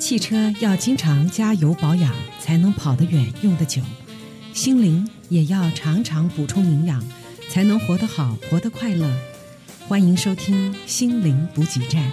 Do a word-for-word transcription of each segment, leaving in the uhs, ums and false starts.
汽车要经常加油保养，才能跑得远用得久。心灵也要常常补充营养，才能活得好活得快乐。欢迎收听心灵补给站。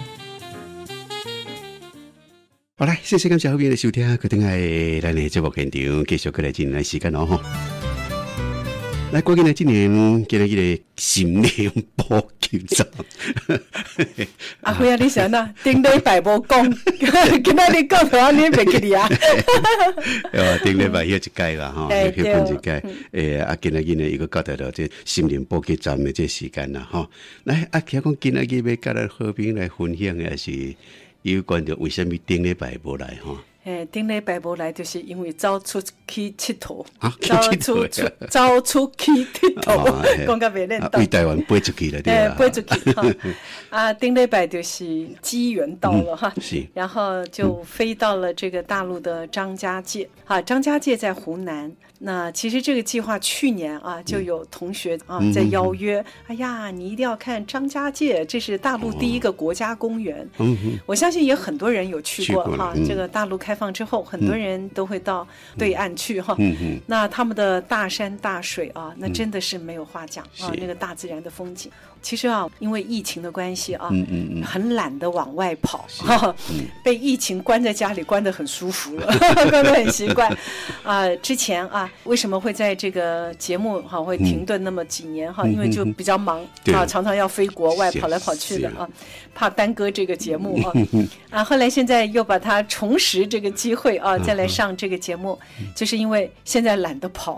好来，谢谢感谢好朋友的收听，去等下咱的节目现场继续过来进行的时间哦。来，过去呢，今年今日迄个心灵补给站， 阿辉啊，你想呐？顶礼拜无讲，今仔日讲台你袂记哩啊？ 哦，顶礼拜休一届啦，吼，休困一届。诶，啊，今日呢，伊个交代到这心灵补给站的这时间啦，吼。来，啊，听讲今日要甲咱好朋友来分享的是有关着为什么顶礼拜无来吼？ 诶，顶礼拜无来，就是因为走出去佚佗， 啊， 走出去走出去佚佗，讲甲袂认同。 为台湾飞出去了，对吧？ 飞出去哈。啊，顶礼拜就是机缘到了哈， 是， 然后就飞到了这个大陆的张家界。啊，张家界在湖南。那其实这个计划去年啊就有同学啊在邀约，哎呀，你一定要看张家界，这是大陆第一个国家公园。我相信也很多人有去过哈。这个大陆开放之后，很多人都会到对岸去哈。那他们的大山大水啊，那真的是没有话讲啊，那个大自然的风景。其实啊，因为疫情的关系啊，很懒得往外跑，被疫情关在家里关得很舒服了，关得很习惯啊。之前啊。为什么会在这个节目哈会停顿那么几年哈？因为就比较忙啊，常常要飞国外跑来跑去的啊，怕耽搁这个节目啊啊。后来现在又把它重拾这个机会啊，再来上这个节目，就是因为现在懒得跑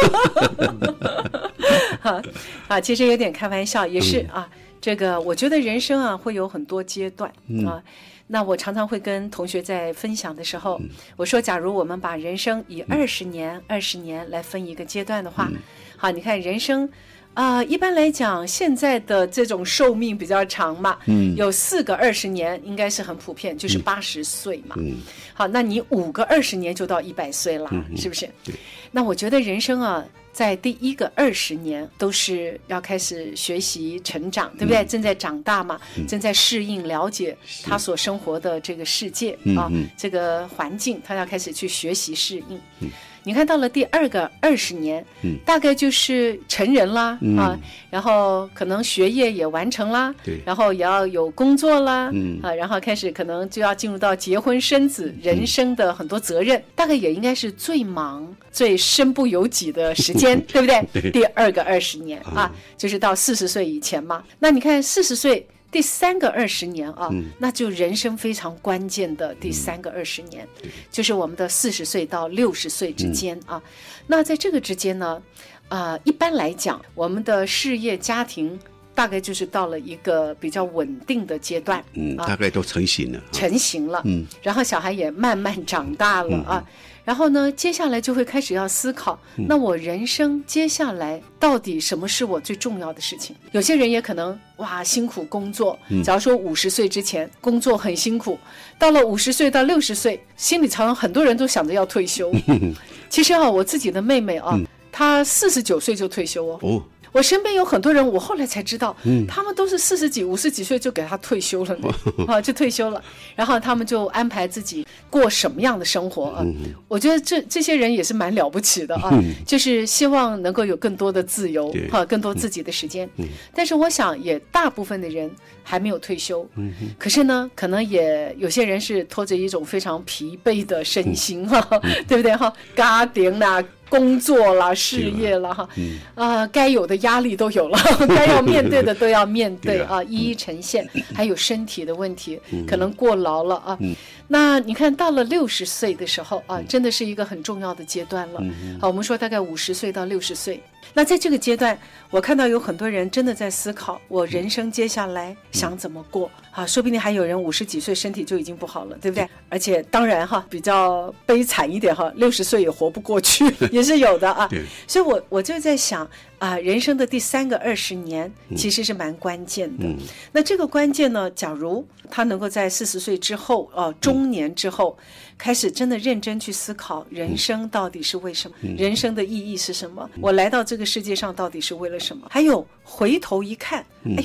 啊啊，其实有点开玩笑，也是啊。这个我觉得人生啊会有很多阶段啊。那我常常会跟同学在分享的时候，我说，假如我们把人生以二十年、二十年来分一个阶段的话，好，你看人生，啊、呃，一般来讲，现在的这种寿命比较长嘛，嗯，有四个二十年应该是很普遍，就是八十岁嘛，嗯，好，那你五个二十年就到一百岁了，嗯、是不是？那我觉得人生啊。在第一个二十年都是要开始学习成长，对不对？嗯、正在长大嘛，嗯、正在适应了解他所生活的这个世界啊，嗯、这个环境，他要开始去学习适应。嗯、你看到了第二个二十年，嗯、大概就是成人啦、嗯、啊，然后可能学业也完成啦，然后也要有工作啦，嗯、啊，然后开始可能就要进入到结婚生子，嗯、人生的很多责任，大概也应该是最忙、最身不由己的时间。对不对？对，第二个二十年啊，就是到四十岁以前嘛。那你看四十岁第三个二十年啊，嗯、那就人生非常关键的第三个二十年，嗯、就是我们的四十岁到六十岁之间啊。嗯、那在这个之间呢，啊、呃，一般来讲，我们的事业家庭大概就是到了一个比较稳定的阶段， 嗯，啊、大概都成型了， 成型了，嗯，然后小孩也慢慢长大了、嗯、啊。然后呢，接下来就会开始要思考，嗯、那我人生接下来到底什么是我最重要的事情？有些人也可能哇辛苦工作，嗯、假如说五十岁之前工作很辛苦，到了五十岁到六十岁，心里常常很多人都想着要退休。其实啊，我自己的妹妹啊，嗯、她四十九岁就退休哦。哦我身边有很多人，我后来才知道，嗯、他们都是四十几、五十几岁就给他退休了呢，啊，就退休了。然后他们就安排自己过什么样的生活啊？嗯、我觉得这这些人也是蛮了不起的啊，嗯、就是希望能够有更多的自由，哈、啊，更多自己的时间。嗯、但是我想，也大部分的人还没有退休，嗯、可是呢，可能也有些人是拖着一种非常疲惫的身心，哈、嗯啊，对不对？哈，家庭啦。工作啦，事业啦，哈，嗯、啊，该有的压力都有了，该要面对的都要面对啊，一一呈现。还有身体的问题，嗯、可能过劳了啊。嗯、那你看到了六十岁的时候啊，真的是一个很重要的阶段了。嗯、好，我们说大概五十岁到六十岁。那在这个阶段，我看到有很多人真的在思考，我人生接下来想怎么过啊？说不定还有人五十几岁身体就已经不好了，对不对？而且当然哈，比较悲惨一点哈，六十岁也活不过去，也是有的啊。所以我我就在想啊，人生的第三个二十年其实是蛮关键的。嗯、那这个关键呢，假如他能够在四十岁之后，呃，中年之后，开始真的认真去思考人生到底是为什么，嗯、人生的意义是什么？我来到这个世界上到底是为了什么？还有回头一看，嗯、哎呀。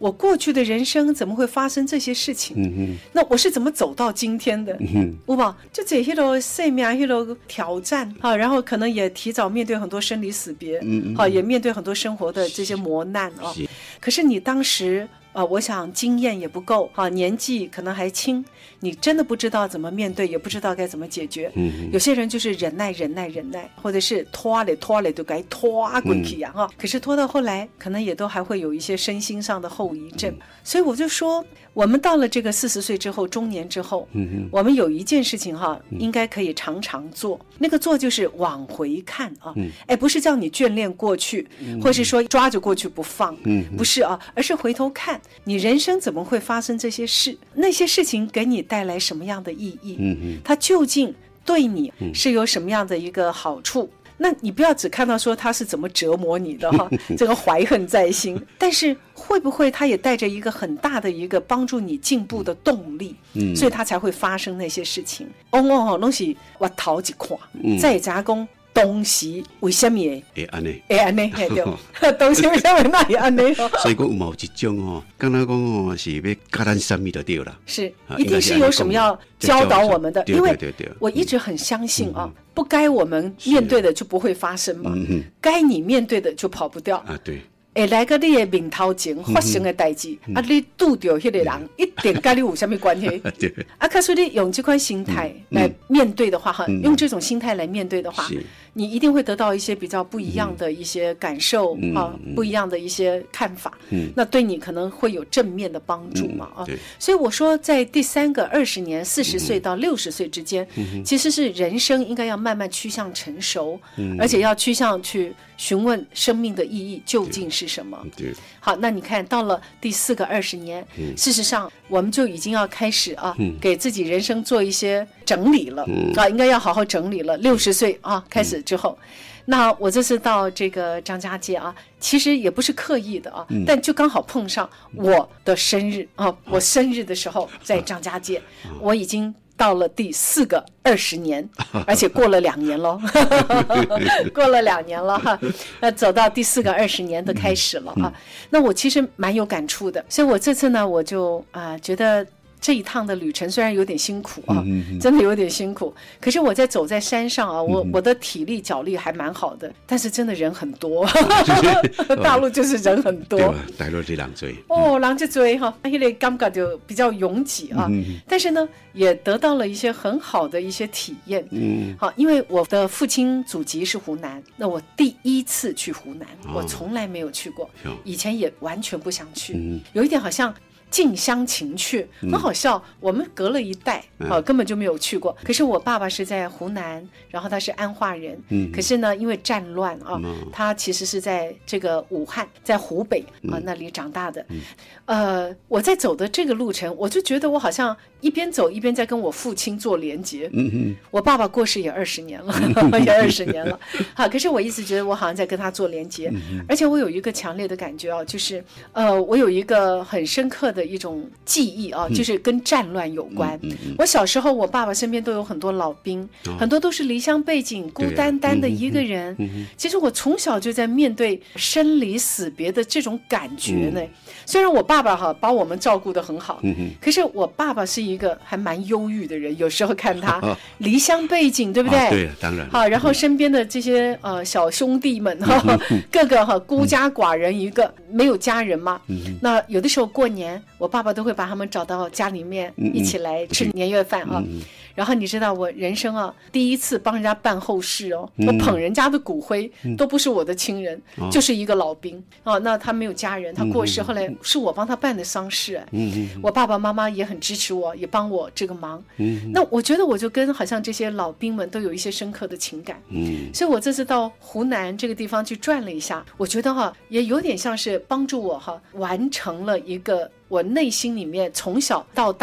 我过去的人生怎么会发生这些事情？嗯哼，那我是怎么走到今天的？嗯哼，有吧？就这些个生命那个挑战啊，然后可能也提早面对很多生离死别，嗯好、啊，也面对很多生活的这些磨难啊。可是你当时。呃，我想经验也不够啊，年纪可能还轻，你真的不知道怎么面对，也不知道该怎么解决。嗯，有些人就是忍耐、忍耐、忍耐，或者是拖了拖了就该拖过去呀哈。可是拖到后来，可能也都还会有一些身心上的后遗症。嗯、所以我就说，我们到了这个四十岁之后，中年之后，嗯、我们有一件事情哈，应该可以常常做。那个做就是往回看啊，嗯、哎，不是叫你眷恋过去，嗯、或是说抓着过去不放，嗯、不是啊，而是回头看。你人生怎么会发生这些事？那些事情给你带来什么样的意义？嗯、它究竟对你是有什么样的一个好处？嗯、那你不要只看到说它是怎么折磨你的哈，这个怀恨在心。但是会不会它也带着一个很大的一个帮助你进步的动力？嗯、所以它才会发生那些事情。哦哦哦，东西我头一看，再加工。当时为什么会会安尼？ 会安尼，对，当时为什么那会安尼？ 所以讲有某一种哦，刚才讲哦是要教咱什么就对了， 是一定是有什么要教导我们的，因为我一直很相信啊，不该我们面对的就不会发生嘛，该你面对的就跑不掉啊，对。 会来个你的面头前发生的代志，嗯、啊，你拄到迄个人，嗯、一定跟你有什么关系？啊，可是你用这款心态来面对的话，哈、嗯，用这种心态来面对的话，你一定会得到一些比较不一样的一些感受、嗯、啊，嗯、不一样的一些看法。嗯，那对你可能会有正面的帮助嘛？嗯、啊，所以我说，在第三个二十年，四十岁到六十岁之间，嗯、其实是人生应该要慢慢趋向成熟，嗯、而且要趋向去询问生命的意义究竟是什么。 对， 好，那你看到了第四个二十年，嗯、事实上我们就已经要开始啊，嗯、给自己人生做一些整理了、嗯、啊，应该要好好整理了。六十岁啊开始之后，嗯、那我这次到这个张家界啊，其实也不是刻意的啊，嗯、但就刚好碰上我的生日啊，嗯、我生日的时候在张家界，嗯、我已经到了第四个二十年，而且过了两年了，过了两年了哈，那走到第四个二十年的开始了啊。那我其实蛮有感触的，所以我这次呢，我就啊、呃、觉得。这一趟的旅程虽然有点辛苦啊，嗯嗯、真的有点辛苦。可是我在走在山上啊，我、嗯、我的体力脚力还蛮好的，但是真的人很多，大陆就是人很多。 对吧？大陆这人多。 哦，人就多哈，那个感觉就比较拥挤啊。嗯、但是呢，也得到了一些很好的一些体验。嗯，好，因为我的父亲祖籍是湖南，那我第一次去湖南，哦、我从来没有去过，以前也完全不想去，嗯、有一点好像。近乡情怯，很好笑。嗯、我们隔了一代，啊、呃，根本就没有去过。可是我爸爸是在湖南，然后他是安化人。嗯，可是呢，因为战乱啊，嗯、他其实是在这个武汉，在湖北啊、呃、那里长大的。嗯、呃，我在走的这个路程，我就觉得我好像一边走一边在跟我父亲做连结。嗯嗯，我爸爸过世也二十年了，也二十年了。好，可是我一直觉得我好像在跟他做连结，嗯、而且我有一个强烈的感觉啊，就是呃，我有一个很深刻的。一种记忆啊，就是跟战乱有关。嗯嗯嗯、我小时候，我爸爸身边都有很多老兵，哦、很多都是离乡背景、孤单单的一个人。嗯嗯、其实我从小就在面对生离死别的这种感觉呢。嗯、虽然我爸爸哈把我们照顾得很好，嗯、可是我爸爸是一个还蛮忧郁的人。有时候看他离乡背景，对不对？ 啊、对，当然。 好，然后身边的这些呃小兄弟们哈，嗯、各个哈孤家寡人一个，嗯、没有家人嘛。嗯、那有的时候过年。我爸爸都会把他们找到家里面一起来吃年夜饭啊，嗯嗯、然后你知道我人生啊第一次帮人家办后事哦，嗯、我捧人家的骨灰，嗯、都不是我的亲人，嗯、就是一个老兵哦，那他没有家人，他过世，嗯、后来是我帮他办的丧事，哎，嗯、我爸爸妈妈也很支持我，也帮我这个忙，嗯、那我觉得我就跟好像这些老兵们都有一些深刻的情感，嗯、所以我这次到湖南这个地方去转了一下，我觉得哈也有点像是帮助我哈完成了一个。我内心里面从小到大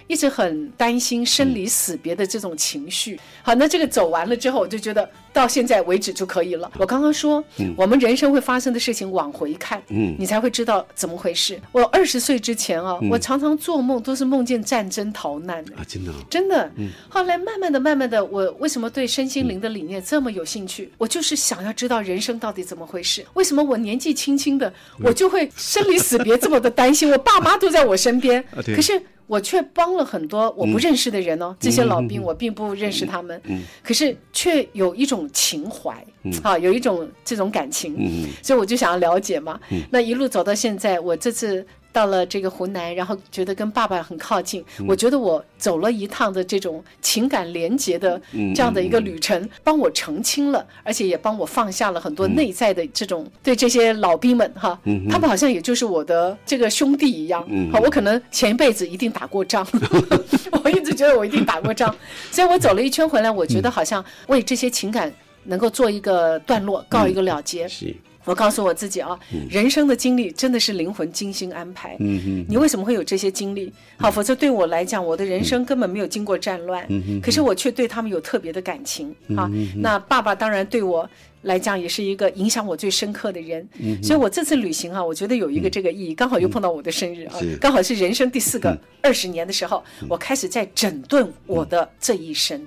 一直很担心生离死别的这种情绪。好，那这个走完了之后，我就觉得到现在为止就可以了。我刚刚说、嗯、我们人生会发生的事情往回看、嗯、你才会知道怎么回事。我二十岁之前啊、嗯、我常常做梦都是梦见战争逃难的、 啊、真的、哦、 真的、嗯、后来慢慢的慢慢的，我为什么对身心灵的理念这么有兴趣、嗯、我就是想要知道人生到底怎么回事。为什么我年纪轻轻的、嗯、我就会生离死别这么的担心，我爸妈都在我身边、啊、可是我却帮了很多我不认识的人哦、嗯、这些老兵我并不认识他们、嗯、可是却有一种情怀、嗯啊、有一种这种感情、嗯、所以我就想要了解嘛、嗯、那一路走到现在，我这次到了这个湖南，然后觉得跟爸爸很靠近、嗯、我觉得我走了一趟的这种情感连结的这样的一个旅程、嗯、帮我澄清了，而且也帮我放下了很多内在的这种、嗯、对这些老兵们哈、嗯，他们好像也就是我的这个兄弟一样、嗯、好，我可能前一辈子一定打过仗我一直觉得我一定打过仗所以我走了一圈回来，我觉得好像为这些情感能够做一个段落，告一个了结、嗯、是我告诉我自己啊、嗯，人生的经历真的是灵魂精心安排。嗯嗯，你为什么会有这些经历？好，否则对我来讲，我的人生根本没有经过战乱。嗯可是我却对他们有特别的感情。嗯、啊，那爸爸当然对我来讲也是一个影响我最深刻的人。嗯，所以我这次旅行啊，我觉得有一个这个意义，刚好又碰到我的生日啊，刚好是人生第四个二十年的时候，我开始在整顿我的这一生。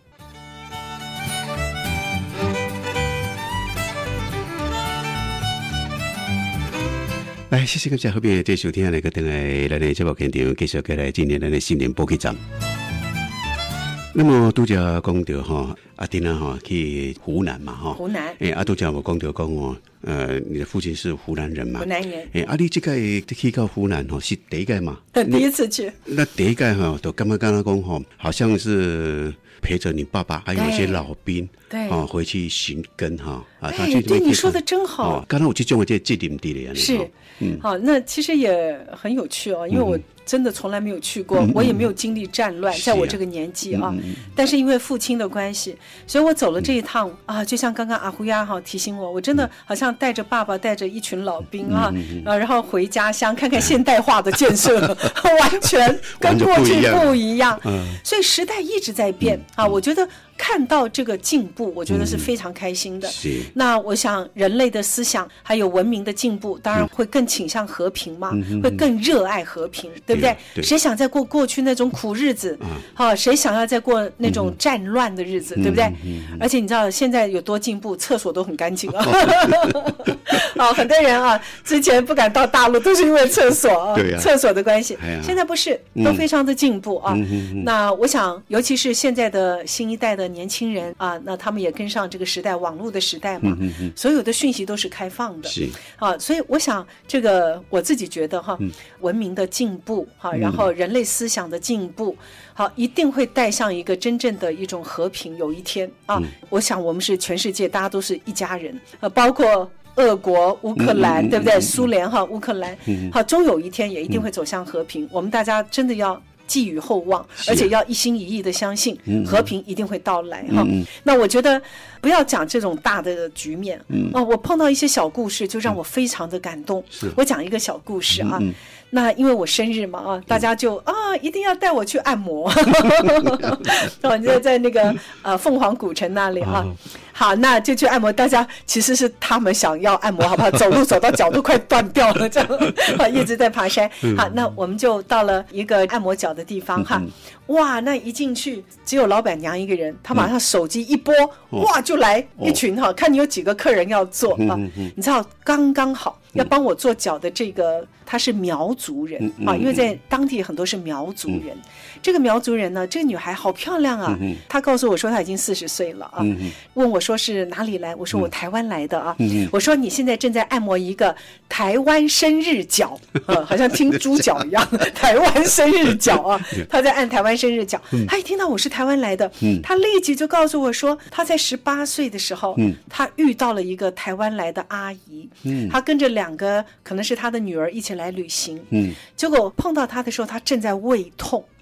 来，谢谢感谢后边的收听，来个等来咱的节目现场继续来今年咱的心灵补给站。那么拄则讲到哈，阿丁啊哈去湖南嘛哈， 湖南， 诶，阿拄则我讲到讲哦，呃，你的父亲是湖南人嘛？ 湖南人。 诶，阿你这个去到湖南哈是第一届嘛？ 第一次去。 那第一届哈，都刚刚刚刚讲哈，好像是陪着你爸爸还有一些老兵，对，哦，回去寻根哈啊。 对，对，你说的真好。 刚刚我去讲的这这点地的是，嗯，好，那其实也很有趣哦，因为我真的从来没有去过，嗯、我也没有经历战乱，嗯、在我这个年纪啊、嗯，但是因为父亲的关系，所以我走了这一趟、嗯、啊，就像刚刚阿胡亚哈提醒我，我真的好像带着爸爸，带着一群老兵啊，嗯、啊，然后回家乡看看现代化的建设，完全跟过去不一样，嗯、所以时代一直在变、嗯、啊，我觉得。看到这个进步，我觉得是非常开心的。嗯、那我想，人类的思想还有文明的进步，当然会更倾向和平嘛，嗯、会更热爱和平，嗯、对不对？对，谁想再过过去那种苦日子？好、嗯，谁想要再过那种战乱的日子，嗯、对不对？嗯、而且你知道现在有多进步，厕所都很干净啊。哦，很多人啊，之前不敢到大陆，都是因为厕所啊，对啊厕所的关系。哎、现在不是，都非常的进步啊。嗯、那我想，尤其是现在的新一代的。年轻人啊，那他们也跟上这个时代，网络的时代嘛，嗯、哼哼所有的讯息都是开放的，是啊，所以我想这个我自己觉得哈，嗯、文明的进步哈，然后人类思想的进步，好，一定会带上一个真正的一种和平。有一天啊，嗯、我想我们是全世界，大家都是一家人，呃，包括。俄国、乌克兰，嗯、对不对？嗯、苏联哈，乌克兰，嗯、好，终有一天也一定会走向和平。嗯、我们大家真的要。寄予厚望，而且要一心一意的相信、嗯、和平一定会到来哈、嗯。那我觉得不要讲这种大的局面，嗯、哦，我碰到一些小故事就让我非常的感动。嗯、我讲一个小故事啊，嗯、那因为我生日嘛啊，大家就啊一定要带我去按摩，我就在那个呃凤凰古城那里啊。哦好，那就去按摩。大家其实是他们想要按摩，好不好？走路走到脚都快断掉了，这样一直在爬山。好，那我们就到了一个按摩脚的地方哈。哇，那一进去只有老板娘一个人，她马上手机一拨，哇，就来一群哈，看你有几个客人要做啊。你知道刚刚好要帮我做脚的这个，他是苗族人啊，因为在当地很多是苗族人。这个苗族人呢，这个女孩好漂亮啊。她告诉我说她已经四十岁了啊，问我说是哪里来，我说我台湾来的啊。我说你现在正在按摩一个台湾生日脚，呃，好像听猪脚一样，台湾生日脚啊，她在按台湾生日脚。她一听到我是台湾来的，她立即就告诉我说，她在十八岁的时候，她遇到了一个台湾来的阿姨，她跟着两个可能是她的女儿一起来旅行，结果碰到她的时候，她正在胃痛。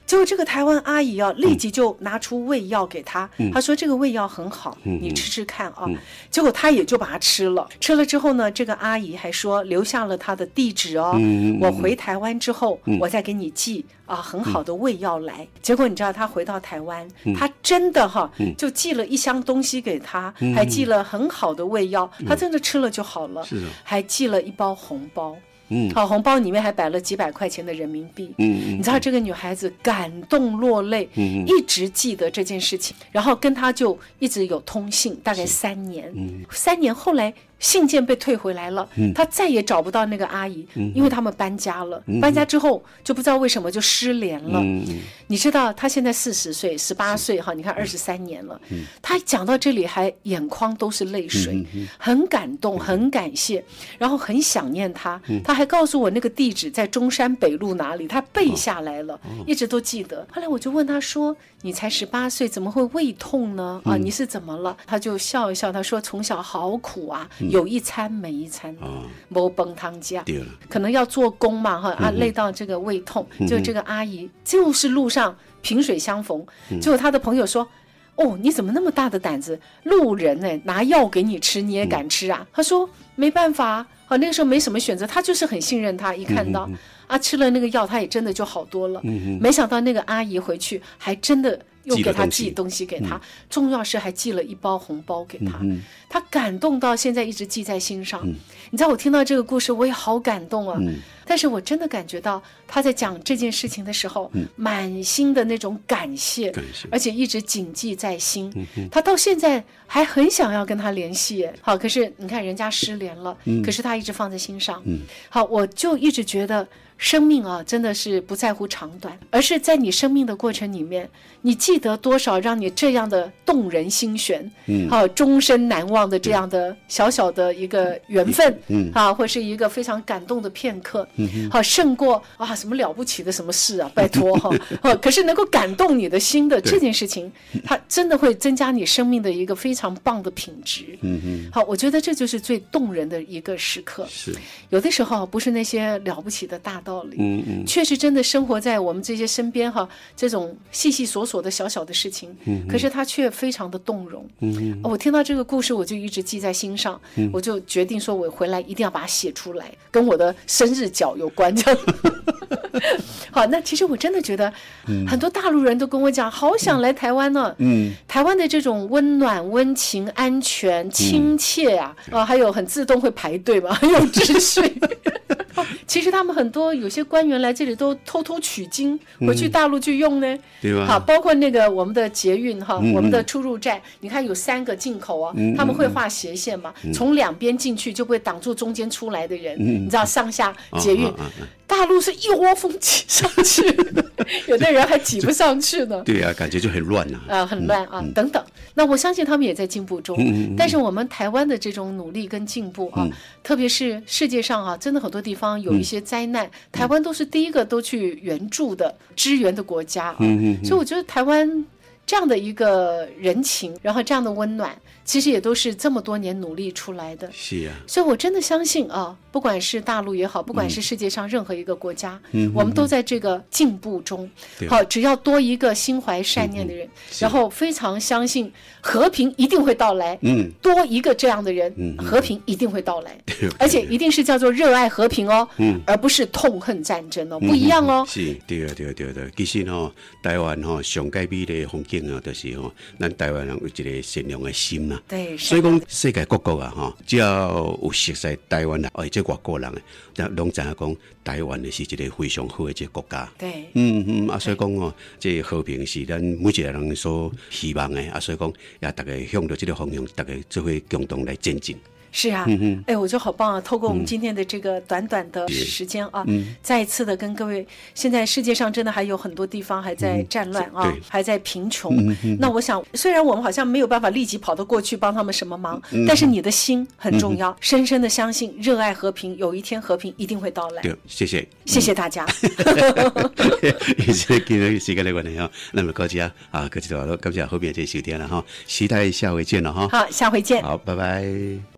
结果这个台湾阿姨啊，立即就拿出胃药给他， 嗯、 他说这个胃药很好，嗯、你吃吃看啊。 嗯、 结果他也就把它吃了，吃了之后呢，这个阿姨还说留下了他的地址哦， 嗯、 我回台湾之后， 嗯、 我再给你寄啊很好的胃药来。嗯、结果你知道他回到台湾， 嗯、 他真的哈、 嗯、 就寄了一箱东西给他， 嗯、 还寄了很好的胃药， 嗯、 他真的吃了就好了， 是的， 还寄了一包红包。 嗯， 好，红包里面还摆了几百块钱的人民币。 嗯嗯， 你知道这个女孩子感动落泪， 嗯嗯， 一直记得这件事情，然后跟她就一直有通信，大概三年。 嗯， 三年后来信件被退回来了， 嗯， 她再也找不到那个阿姨， 嗯， 因为他们搬家了， 嗯， 搬家之后就不知道为什么就失联了。 嗯嗯， 你知道她现在四十岁，十八岁哈，你看二十三年了。 嗯， 她讲到这里还眼眶都是泪水， 嗯嗯， 很感动，很感谢，然后很想念她。 嗯， 她还告诉我那个地址在中山北路哪里，她背下来了， 哦， 一直都记得。后来我就问她说：“你才十八岁，怎么会胃痛呢？啊，你是怎么了？”她就笑一笑，她说：“从小好苦啊， 嗯， 有一餐没一餐，没崩汤家， 对了， 可能要做工嘛，哈啊， 嗯， 累到这个胃痛。 嗯， 就这个阿姨就是路上萍水相逢， 嗯， 结果她的朋友说。”哦，你怎么那么大的胆子？路人呢，拿药给你吃，你也敢吃啊？嗯，他说没办法，啊，那个时候没什么选择，他就是很信任他，一看到，嗯，啊，吃了那个药，他也真的就好多了。嗯，没想到那个阿姨回去还真的又给他寄东西给他，重要是还寄了一包红包给他，嗯，他感动到现在一直记在心上。嗯，你知道我听到这个故事，我也好感动啊。嗯，但是我真的感觉到他在讲这件事情的时候，嗯，满心的那种感谢， 感谢， 而且一直谨记在心。 嗯， 他到现在还很想要跟他联系，好，可是你看人家失联了，嗯，可是他一直放在心上。嗯，好，我就一直觉得生命啊，真的是不在乎长短，而是在你生命的过程里面，你记得多少让你这样的动人心弦，嗯，好，终身难忘的这样的小小的一个缘分，嗯，啊，或是一个非常感动的片刻，嗯，好，胜过啊什么了不起的什么事啊，拜托哈，哦，可是能够感动你的心的这件事情，它真的会增加你生命的一个非常棒的品质，嗯嗯，好，我觉得这就是最动人的一个时刻， 是， 有的时候不是那些了不起的大道理， 嗯嗯， 确实真的生活在我们这些身边哈，这种细细琐琐的小小的事情，嗯，可是它却非常的动容，嗯，我听到这个故事，我就一直记在心上，嗯，我就决定说，我回来一定要把它写出来，跟我的生日角有关，这样。好，那其实我真的觉得，嗯，很多大陆人都跟我讲，好想来台湾呢，嗯，台湾的这种温暖、温情、安全、亲切啊，嗯，啊，还有很自动会排队嘛，很有秩序。其实他们很多有些官员来这里都偷偷取经回去大陆去用呢，嗯，对吧？好，包括那个我们的捷运哈，嗯，我们的出入站，你看有三个进口啊，嗯，他们会画斜线嘛，嗯，从两边进去就不会挡住中间出来的人，嗯，你知道上下捷运，哦哦哦，大陆是一窝蜂挤上去，有的人还挤不上去呢。 对啊，感觉就很乱啊， 啊，很乱啊，嗯，等等。那我相信他们也在进步中，嗯嗯，但是我们台湾的这种努力跟进步啊，嗯，特别是世界上啊，真的很多地方有一些灾难，嗯，台湾都是第一个都去援助的、支援的国家啊，嗯嗯嗯，所以我觉得台湾这样的一个人情，然后这样的温暖，其实也都是这么多年努力出来的。 是啊， 所以我真的相信啊，不管是大陆也好，不管是世界上任何一个国家，嗯，我们都在这个进步中。嗯，好，只要多一个心怀善念的人，嗯，然后非常相信和平一定会到来。嗯，多一个这样的人，嗯，和平一定会到来，嗯，而且一定是叫做热爱和平哦，嗯，而不是痛恨战争哦，嗯，不一样哦。 是，对啊，对啊，对啊，对啊。其实哦，台湾哦，上界美的风景啊，就是哦，咱台湾人有一个善良的心啊。 对， 所以讲世界各国啊，哈，只要有熟悉台湾啊，或者外国人的，拢知影讲台湾的是一个非常好的一个国家。 对， 嗯嗯啊，所以讲哦，这和平是咱每一个人所希望的啊，所以讲也大家向着这个方向，大家就会共同来前进。 是啊，嗯，哎，我觉得好棒啊！透过我们今天的这个短短的时间啊，嗯，再一次的跟各位，现在世界上真的还有很多地方还在战乱啊，嗯，还在贫穷，嗯嗯。那我想，虽然我们好像没有办法立即跑得过去帮他们什么忙，嗯，但是你的心很重要，嗯，深深的相信，热爱和平，有一天和平一定会到来。 对，谢谢， 谢谢大家。 也是今天时间的关系哈，那么高家啊，各位听众，感谢后面这收听了哈，期待下回见了哈。 好，下回见。 好，拜拜。